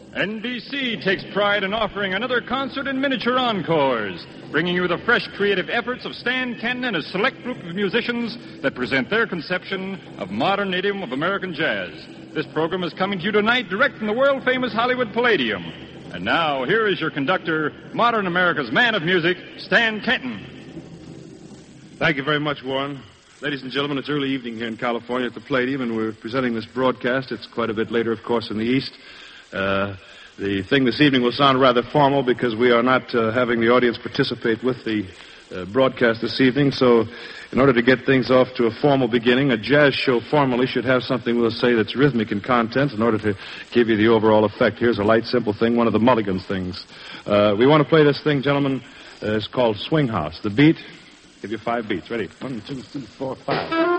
NBC takes pride in offering another concert in miniature encores, bringing you the fresh creative efforts of Stan Kenton and a select group of musicians that present their conception of modern idiom of American jazz. This program is coming to you tonight direct from the world-famous Hollywood Palladium. And now, here is your conductor, modern America's man of music, Stan Kenton. Thank you very much, Warren. Ladies and gentlemen, it's early evening here in California at the Palladium, and we're presenting this broadcast. It's quite a bit later, of course, in the East. The thing this evening will sound rather formal because we are not having the audience participate with the broadcast this evening. So in order to get things off to a formal beginning, a jazz show formally should have something we'll say that's rhythmic in content in order to give you the overall effect. Here's a light, simple thing, one of the Mulligan's things. We want to play this thing, gentlemen. It's called Swing House. The beat, give you 5 beats. Ready? 1, 2, 3, 4, 5.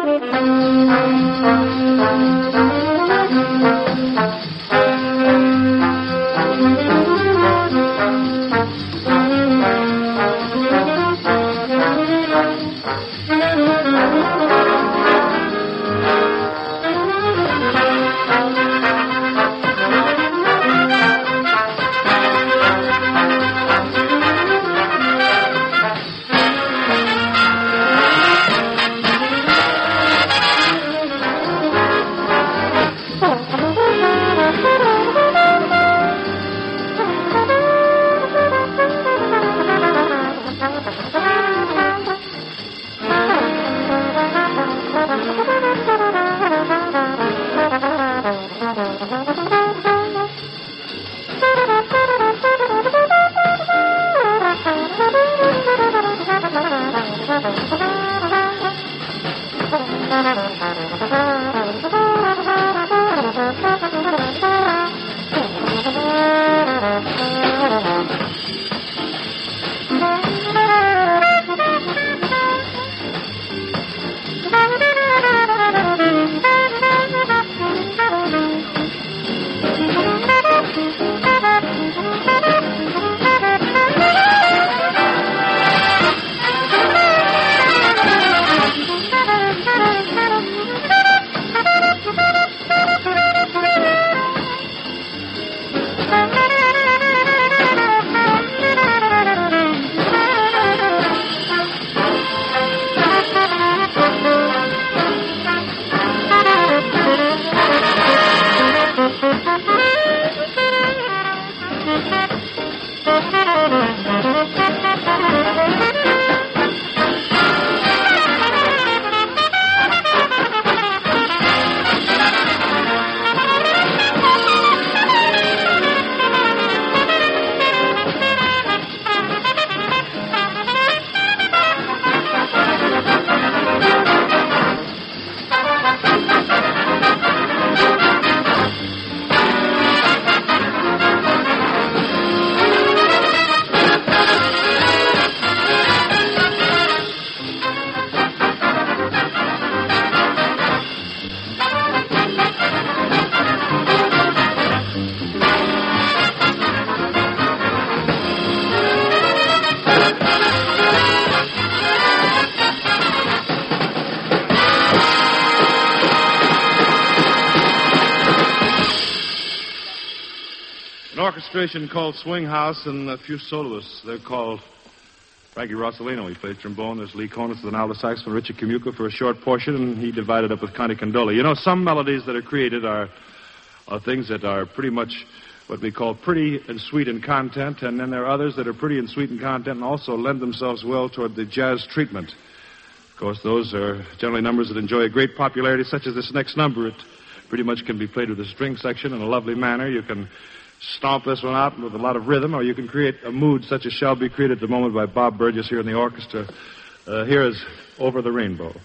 Orchestration called Swing House and a few soloists. They're called Frankie Rossellino. He played trombone. There's Lee Konitz with an alto saxophone, Richard Kamuka for a short portion, and he divided up with Connie Condola. You know, some melodies that are created are things that are pretty much what we call pretty and sweet in content, and then there are others that are pretty and sweet in content and also lend themselves well toward the jazz treatment. Of course, those are generally numbers that enjoy a great popularity, such as this next number. It pretty much can be played with a string section in a lovely manner. You can stomp this one out with a lot of rhythm, or you can create a mood such as shall be created at the moment by Bob Burgess here in the orchestra. Here is Over the Rainbow.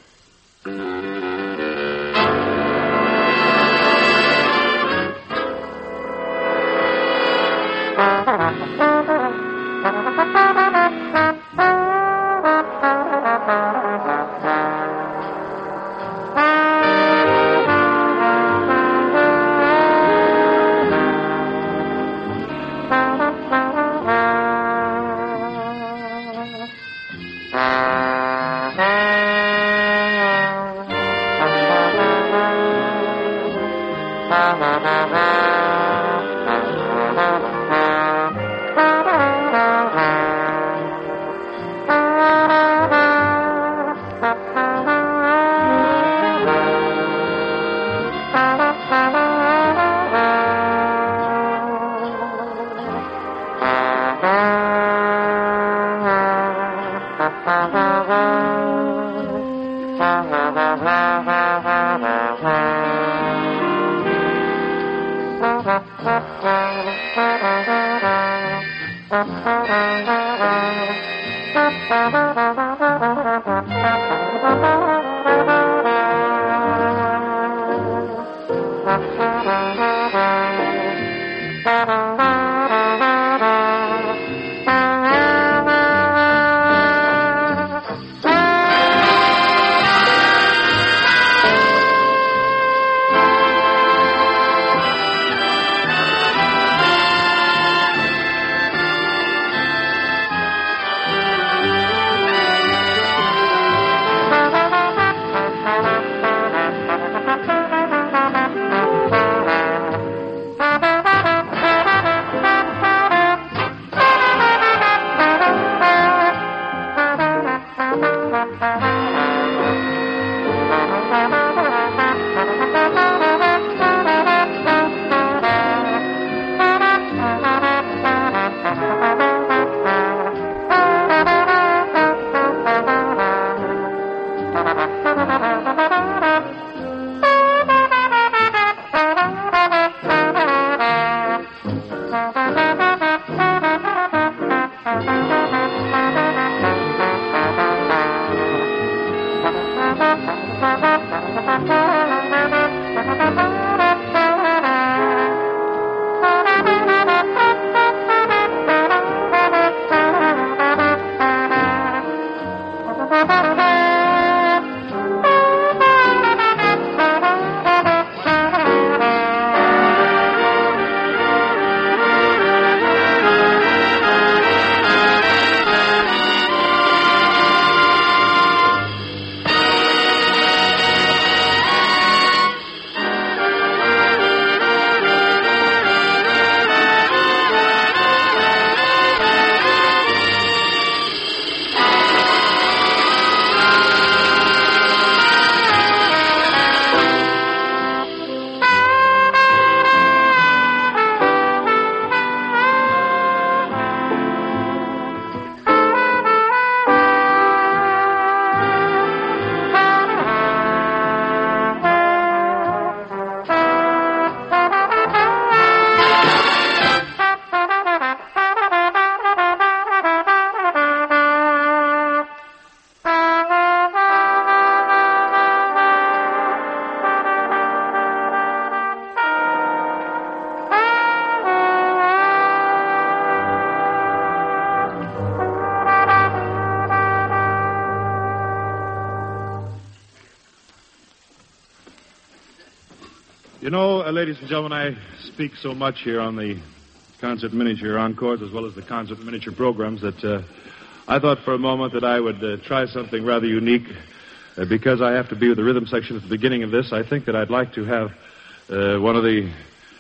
You know, ladies and gentlemen, I speak so much here on the concert miniature encores as well as the concert miniature programs that I thought for a moment that I would try something rather unique. Because I have to be with the rhythm section at the beginning of this, I think that I'd like to have one of the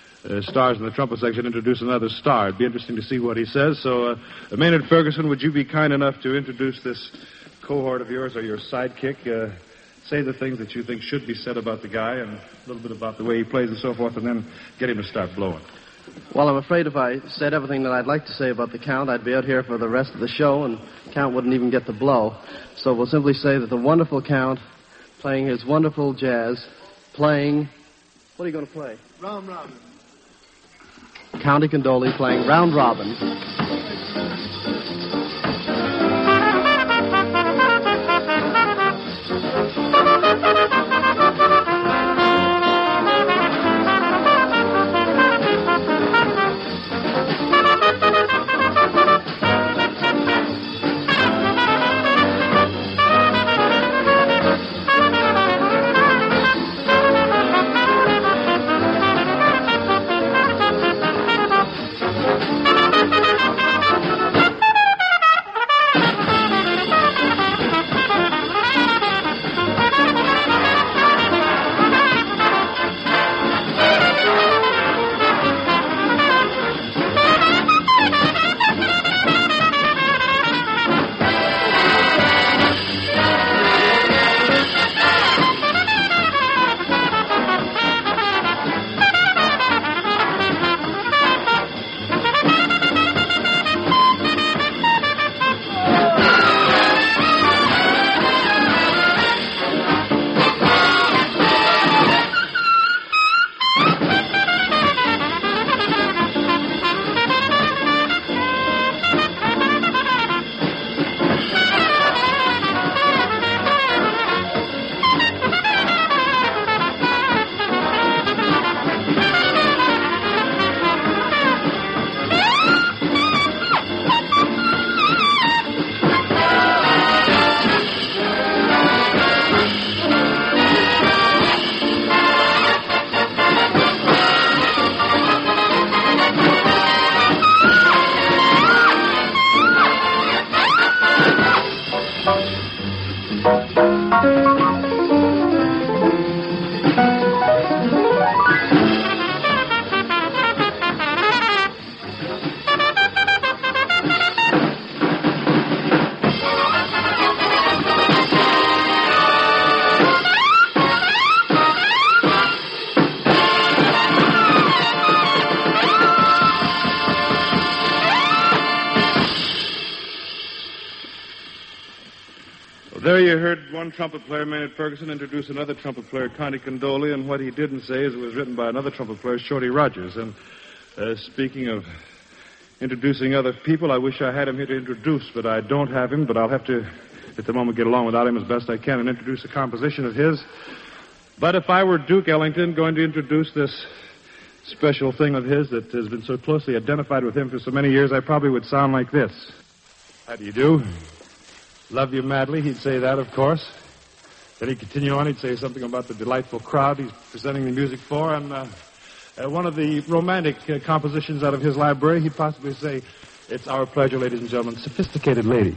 stars in the trumpet section introduce another star. It'd be interesting to see what he says. So, Maynard Ferguson, would you be kind enough to introduce this cohort of yours or your sidekick? Say the things that you think should be said about the guy and a little bit about the way he plays and so forth, and then get him to start blowing. Well, I'm afraid if I said everything that I'd like to say about the Count, I'd be out here for the rest of the show, and the Count wouldn't even get to blow. So we'll simply say that the wonderful Count, playing his wonderful jazz, playing... What are you going to play? Round Robin. Conte Candoli playing Round Robin. heard one trumpet player, Maynard Ferguson, introduce another trumpet player, Connie Condoli, and what he didn't say is it was written by another trumpet player, Shorty Rogers. And speaking of introducing other people, I wish I had him here to introduce, but I don't have him, but I'll have to, at the moment, get along without him as best I can and introduce a composition of his. But if I were Duke Ellington going to introduce this special thing of his that has been so closely identified with him for so many years, I probably would sound like this. How do you do? Love you madly, he'd say that, of course. Then he'd continue on, he'd say something about the delightful crowd he's presenting the music for, and one of the romantic compositions out of his library, he'd possibly say, it's our pleasure, ladies and gentlemen, Sophisticated Lady.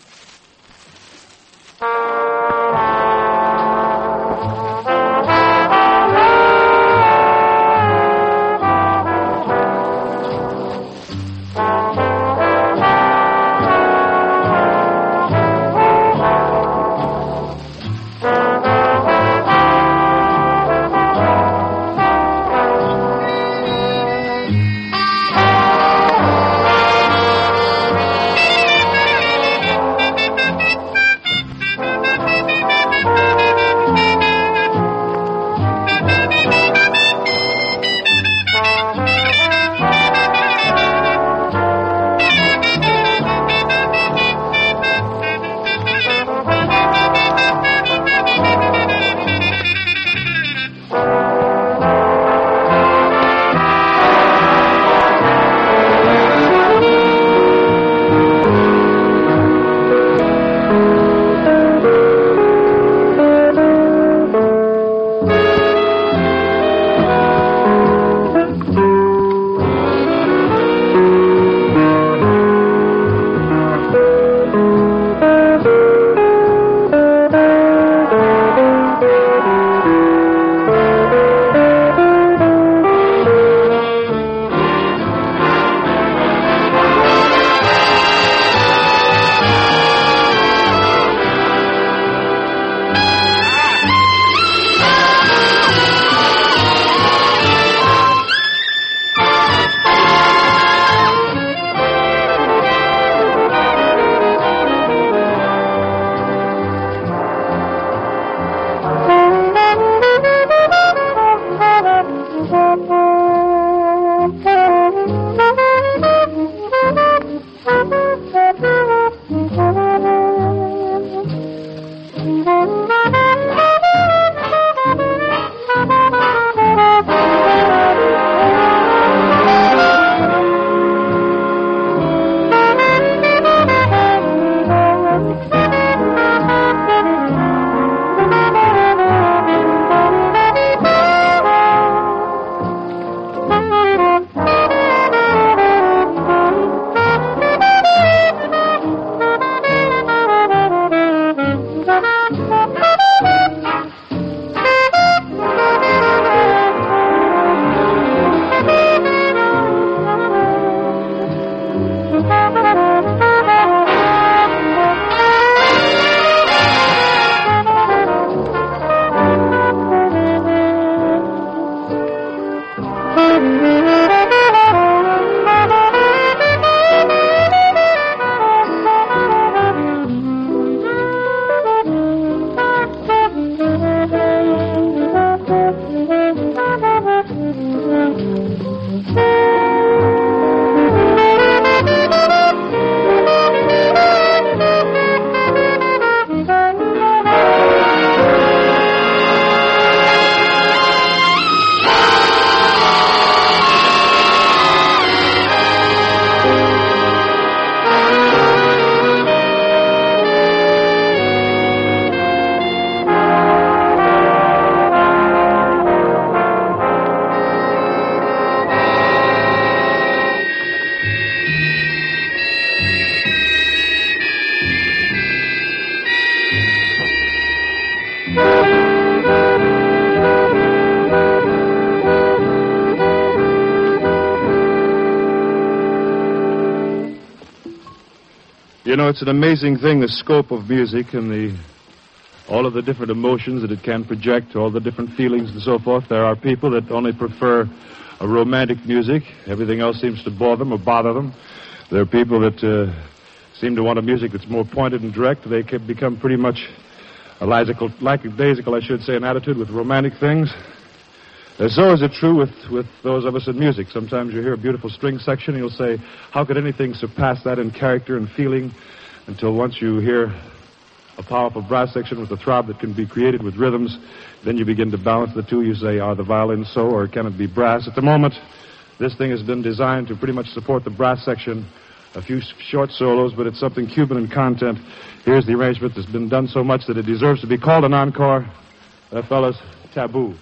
You know, it's an amazing thing, the scope of music and all of the different emotions that it can project, all the different feelings and so forth. There are people that only prefer a romantic music. Everything else seems to bore them or bother them. There are people that seem to want a music that's more pointed and direct. They can become pretty much lackadaisical, I should say, an attitude with romantic things. So is it true with those of us in music. Sometimes you hear a beautiful string section and you'll say, how could anything surpass that in character and feeling? Until once you hear a powerful brass section with a throb that can be created with rhythms, then you begin to balance the two. You say, are the violins so, or can it be brass? At the moment, this thing has been designed to pretty much support the brass section, a few short solos, but it's something Cuban in content. Here's the arrangement that's been done so much that it deserves to be called an encore. Fellas, Taboo.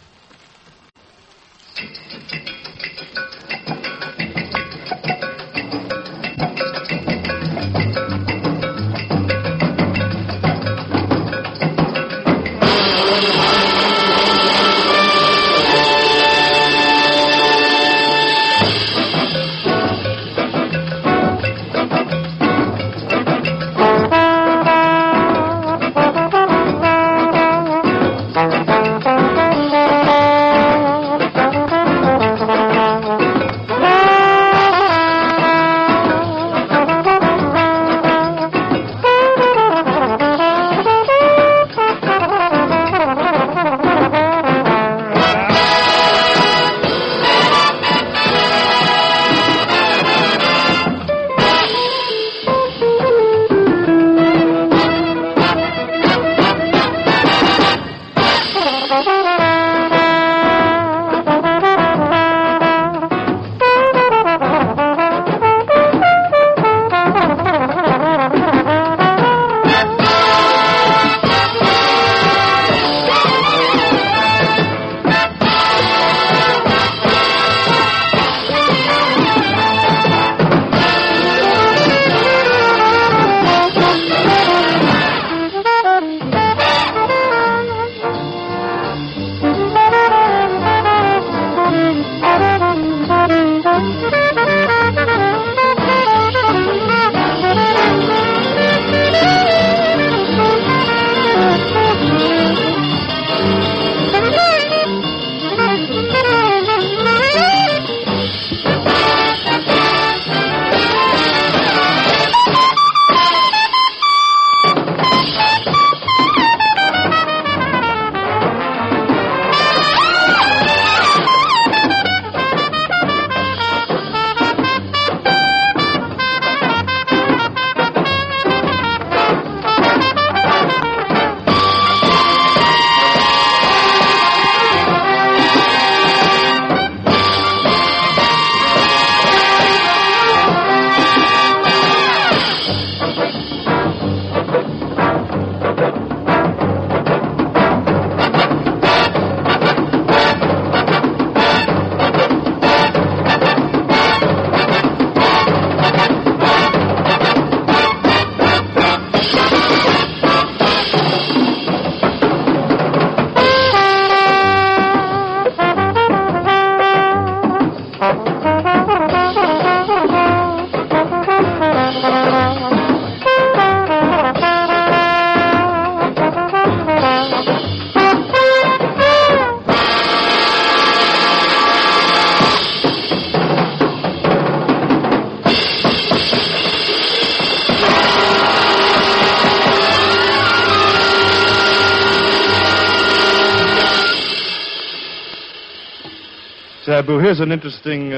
Taboo, here's an interesting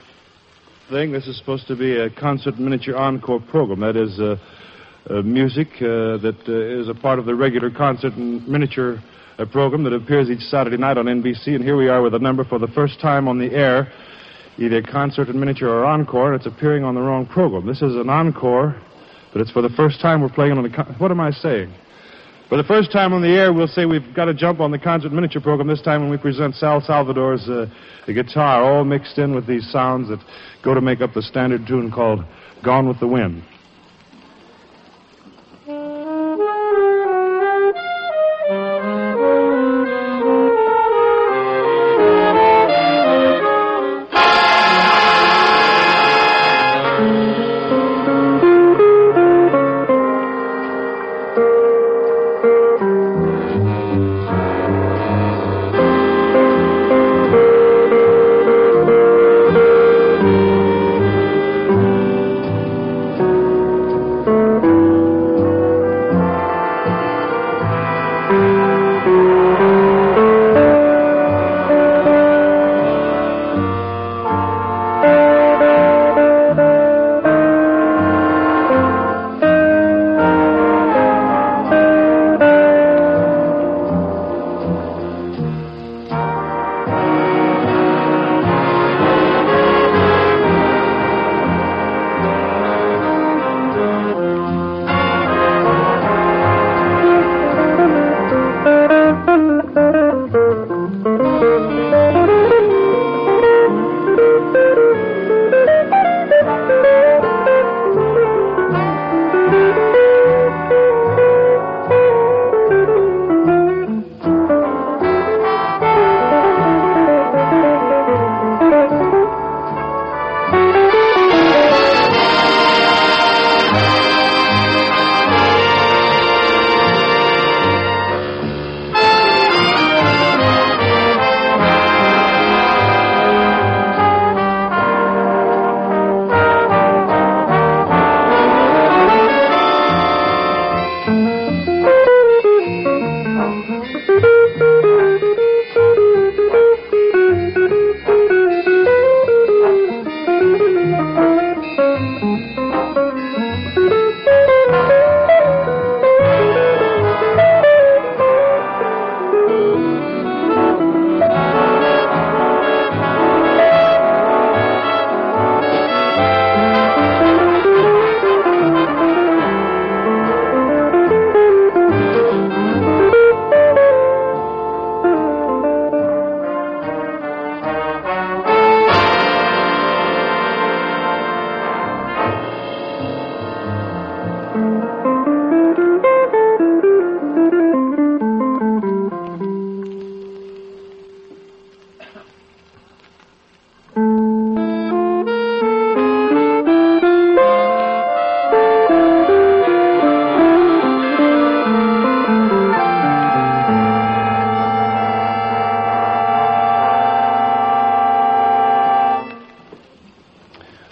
thing. This is supposed to be a concert miniature encore program. That is music that is a part of the regular concert and miniature program that appears each Saturday night on NBC. And here we are with a number for the first time on the air, either concert and miniature or encore, and it's appearing on the wrong program. This is an encore, but it's for the first time we're playing on the... What am I saying? For the first time on the air, we'll say we've got to jump on the concert miniature program this time when we present Sal Salvador's guitar, all mixed in with these sounds that go to make up the standard tune called Gone with the Wind.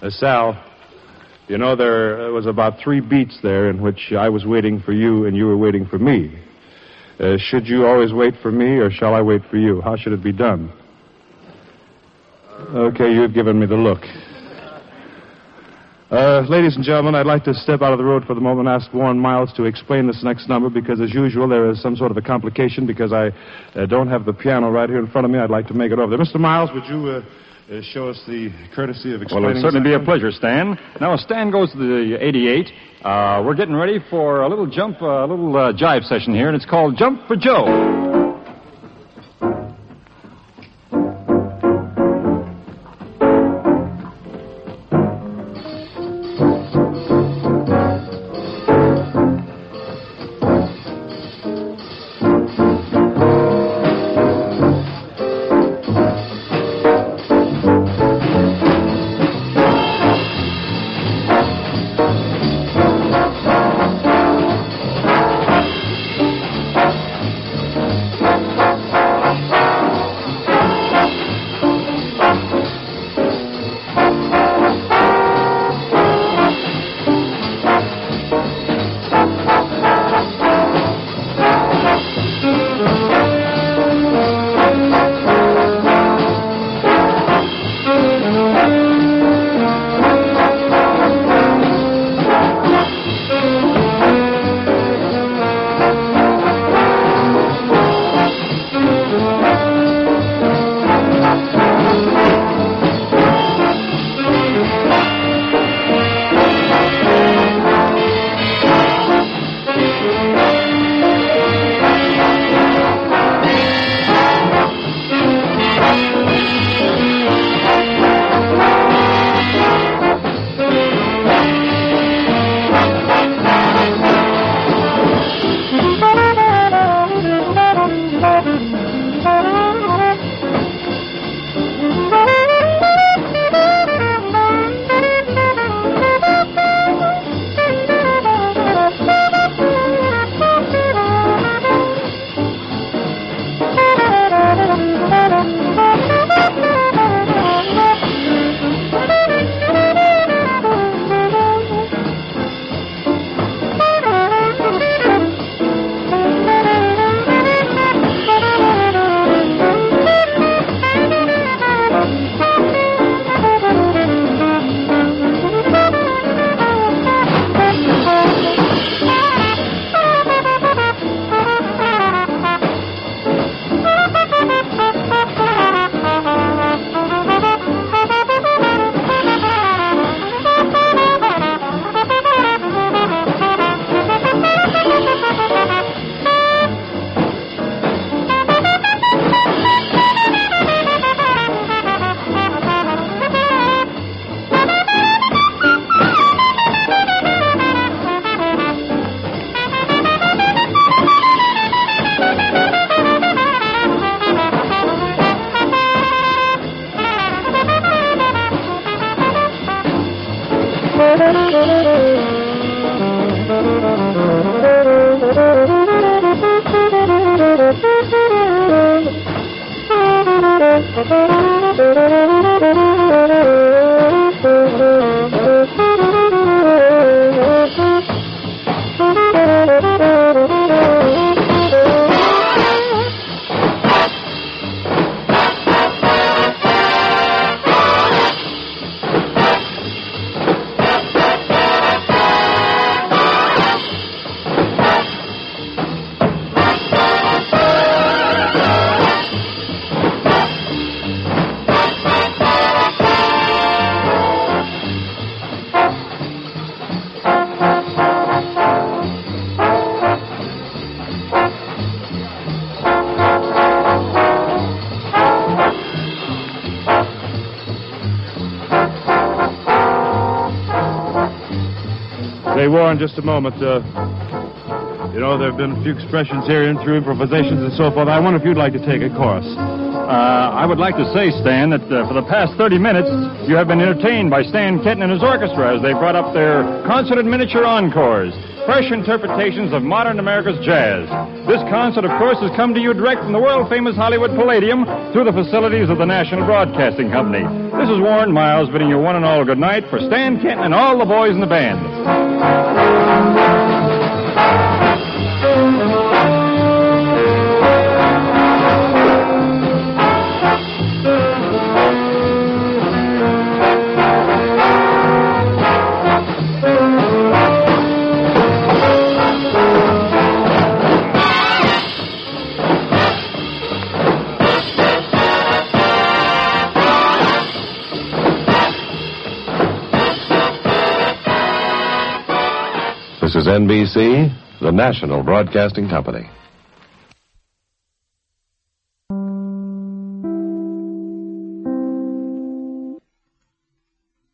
Sal, you know, there was about 3 beats there in which I was waiting for you and you were waiting for me. Should you always wait for me, or shall I wait for you? How should it be done? Okay, you've given me the look. Ladies and gentlemen, I'd like to step out of the road for the moment and ask Warren Miles to explain this next number, because, as usual, there is some sort of a complication because I don't have the piano right here in front of me. I'd like to make it over there. Mr. Miles, would you show us the courtesy of explaining? Well, it'll certainly be a pleasure, Stan. Now, Stan goes to the 88. We're getting ready for a little jump, a little jive session here, and it's called Jump for Joe. Say, Warren, just a moment. You know, there have been a few expressions here in through improvisations and so forth. I wonder if you'd like to take a chorus. I would like to say, Stan, that for the past 30 minutes, you have been entertained by Stan Kenton and his orchestra as they brought up their concert and miniature encores. fresh interpretations of modern America's jazz. This concert, of course, has come to you direct from the world-famous Hollywood Palladium through the facilities of the National Broadcasting Company. This is Warren Miles bidding you one and all good night for Stan Kenton and all the boys in the band. This is NBC, the National Broadcasting Company.